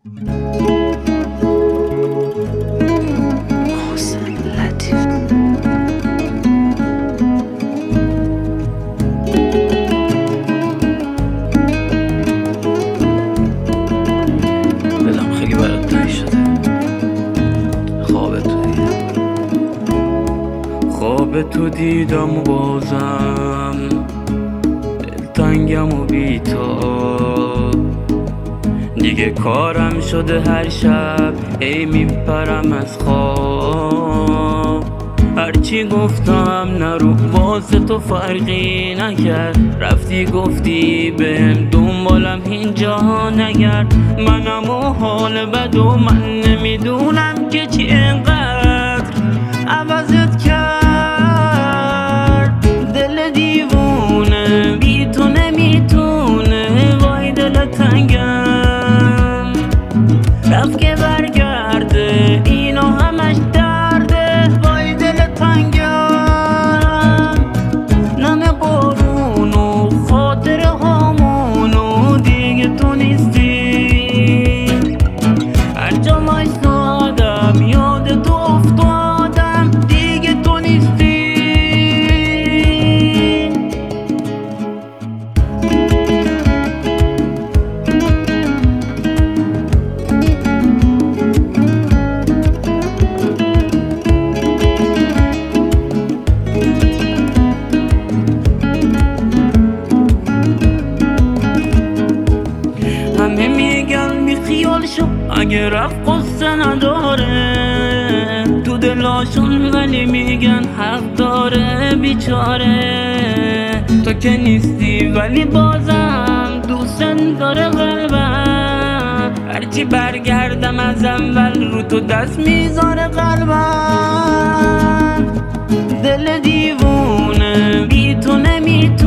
دلم خیلی برات تنگ شده. خواب تو دیدم و بازم دلتنگم و بی تو دیگه کارم شده هر شب ای میپرم از خواب. هرچی گفتم نرو واسه تو فرقی نکرد، رفتی گفتی بهم دنبالم اینجا نگرد. منم و حال بد و من نمیدونم که چی اینقدر عوضت کرد. دل دیوونه بی تو نمیتونه، وای دل تنگم رفت که برگرده، اینا همش درده. وای دل تنگم نم بارون و خاطر هامونو دیگه تو نیستی. هر جا وایسادم یاد تو افتادم، دیگه تو نیستی. همه میگن بی خیال شو اگه رفت قصه نداره تو دلاشون، ولی میگن حق داره بیچاره. تو که نیستی ولی بازم دوست داره قلبم، هرچی برگردم از اول رو تو دست میذاره قلبم. دل دیوونه بی تو نمیتونه